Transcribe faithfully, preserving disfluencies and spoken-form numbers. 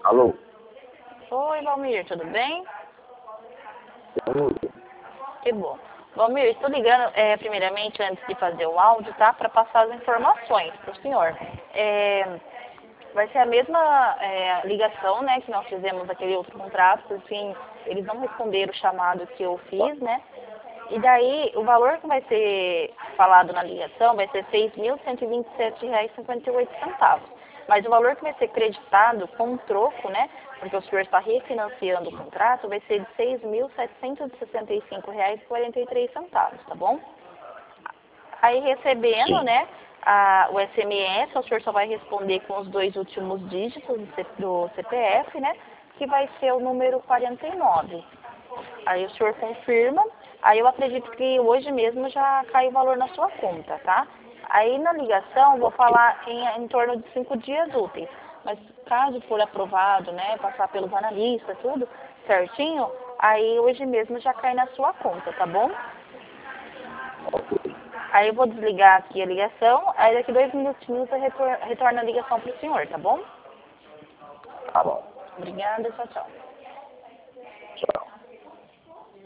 Alô? Oi, Valmir, tudo bem? Tudo? Que bom. Valmir, estou ligando, é, primeiramente, antes de fazer o áudio, tá? Para passar as informações para o senhor. É, vai ser a mesma é, ligação, né, que nós fizemos aquele outro contrato, por fim, eles não responderam o chamado que eu fiz, né? E daí, o valor que vai ser falado na ligação vai ser seis mil cento e vinte e sete reais e cinquenta e oito centavos. Mas o valor que vai ser creditado com troco, né, porque o senhor está refinanciando o contrato, vai ser de seis mil setecentos e sessenta e cinco reais e quarenta e três centavos, tá bom? Aí recebendo, Sim. né, a, o S M S, o senhor só vai responder com os dois últimos dígitos do, C, do C P F, né, que vai ser o número quarenta e nove. Aí o senhor confirma, aí eu acredito que hoje mesmo já cai o valor na sua conta, tá? Aí na ligação vou Ok. falar em, em torno de cinco dias úteis. Mas caso for aprovado, né, passar pelos analistas, tudo certinho, aí hoje mesmo já cai na sua conta, tá bom? Ok. Aí eu vou desligar aqui a ligação, aí daqui dois minutinhos eu retor retorno a ligação para o senhor, tá bom? Tá bom. Obrigada, tchau, tchau.